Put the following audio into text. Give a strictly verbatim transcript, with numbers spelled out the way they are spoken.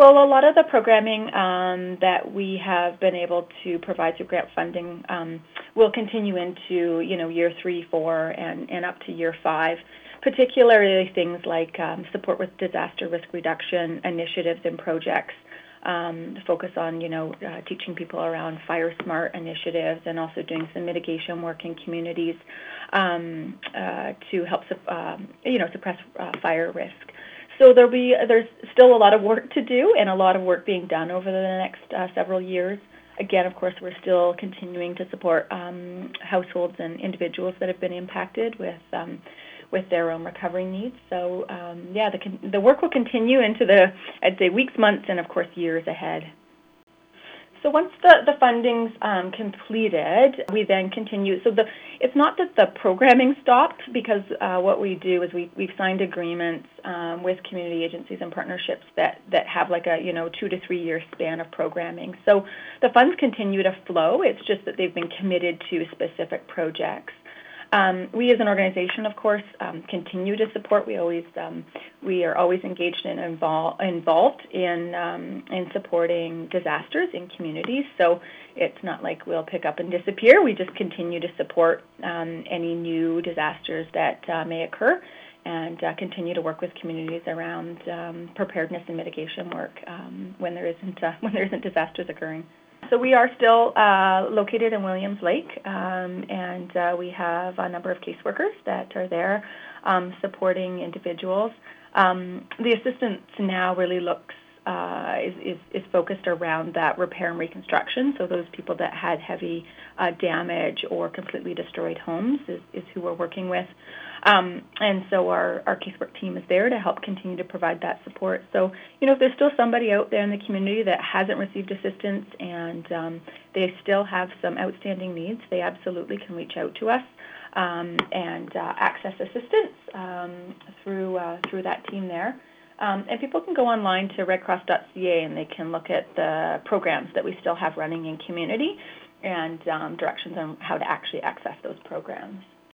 well, a lot of the programming um, that we have been able to provide through grant funding um, will continue into, you know, year three, four, and, and up to year five, particularly things like um, support with disaster risk reduction initiatives and projects, um, focus on, you know, uh, teaching people around fire smart initiatives, and also doing some mitigation work in communities um, uh, to help, um, you know, suppress uh, fire risk. So there'll be there's still a lot of work to do, and a lot of work being done over the next uh, several years. Again, of course, we're still continuing to support um, households and individuals that have been impacted with um, with their own recovery needs. So um, yeah, the the work will continue into the, I'd say, weeks, months, and of course years ahead. So once the, the funding's um, completed, we then continue. So the it's not that the programming stopped, because uh, what we do is we, we've signed agreements um, with community agencies and partnerships that, that have like a, you know, two to three year span of programming. So the funds continue to flow. It's just that they've been committed to specific projects. Um, we as an organization, of course, um, continue to support. We always um, we are always engaged and invol involved in um, in supporting disasters in communities. So it's not like we'll pick up and disappear. We just continue to support um, any new disasters that uh, may occur, and uh, continue to work with communities around um, preparedness and mitigation work um, when there isn't uh, when there isn't disasters occurring. So we are still uh, located in Williams Lake, um, and uh, we have a number of caseworkers that are there um, supporting individuals. Um, the assistance now really looks uh, is, is, is focused around that repair and reconstruction. So those people that had heavy uh, damage or completely destroyed homes is, is who we're working with. Um, and so our, our casework team is there to help continue to provide that support. So, you know, if there's still somebody out there in the community that hasn't received assistance and um, they still have some outstanding needs, they absolutely can reach out to us um, and uh, access assistance um, through, uh, through that team there. Um, and people can go online to red cross dot c a and they can look at the programs that we still have running in community and um, directions on how to actually access those programs.